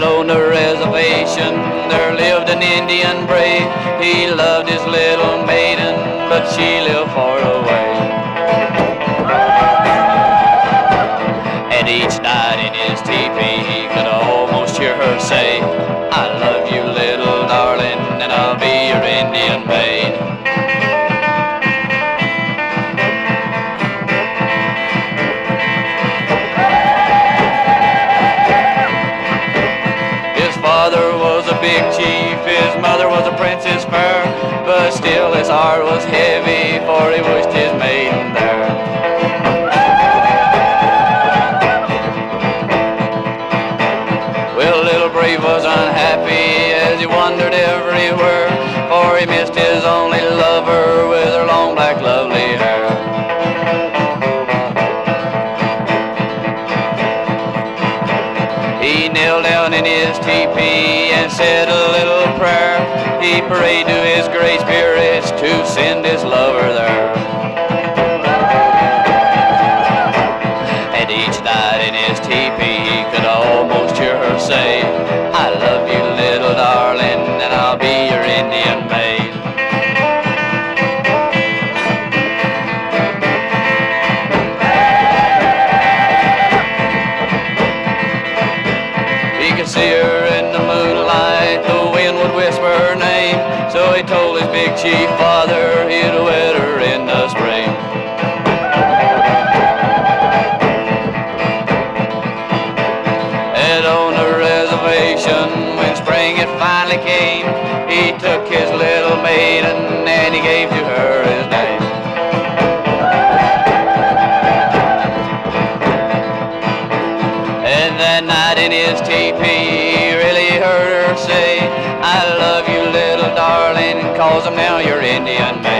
on the reservation there lived an Indian brave. He loved his little maiden, but she lived far away. And each night in his teepee he could almost hear her say, I love you, little darling, and I'll be your Indian maid. His father was a big chief, his mother was a princess fair, but still his heart was heavy, for he wished his maiden there. Well, little Brave was unhappy as he wandered everywhere, for he missed his only lover with her long black lovely hair. He knelt down in his teepee and said a little prayer. He prayed to his great spirits to send his lover there. And each night in his teepee he could almost hear her say, I love you, little darling, and I'll be your Indian maid. He could see her in the moonlight, the wind would whisper her name, so he told his big chief father he'd wed her in the spring. And on the reservation, when spring it finally came, he took his little maiden and he gave to her his name. And that night in his teepee, he really heard her say, I love you, little darling, 'cause I'm now your Indian maid.